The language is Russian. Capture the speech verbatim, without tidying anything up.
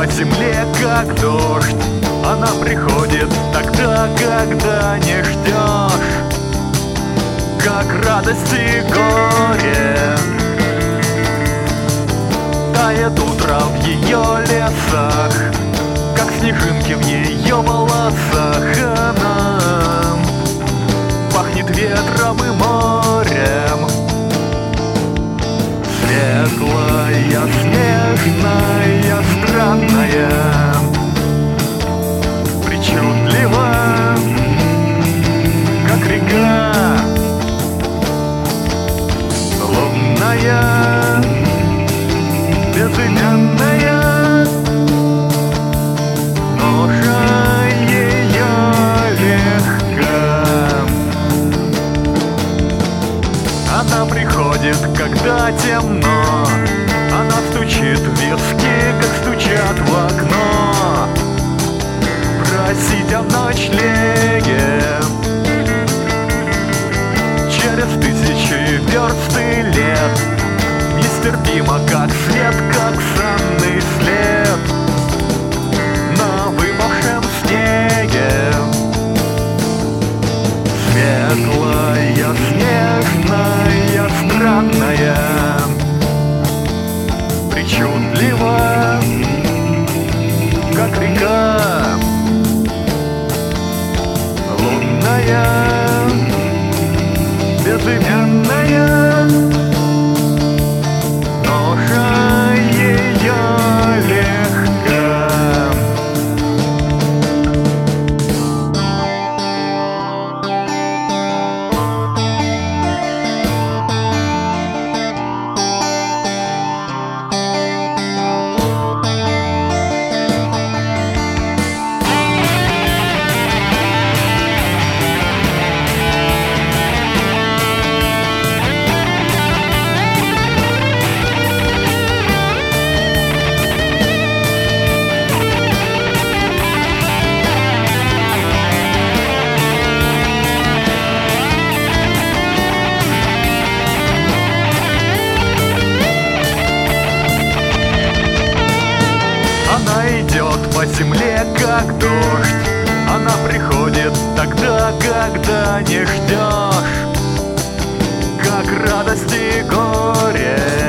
по земле, как дождь. Она приходит тогда, когда не ждешь, как радость и горе. Тает утро в ее лесах, как снежинки в ее волосах. Она пахнет ветром и морем, светлая, снежная, странная, причудлива, как река лунная, безымянная. Ноша ее легка. Она приходит, когда темно. Она стучит в виски, как стучат в окно. Просить о ночлеге. Через тысячи верст и лет. Нестерпимо, как свет, как санный след на выпавшем снеге. Светлая, снежная, странная, причудлива, как река лунная, безымянная. Ноша ее легка. Она идет по земле, как дождь. Она приходит тогда, когда не ждешь, как радость и горе.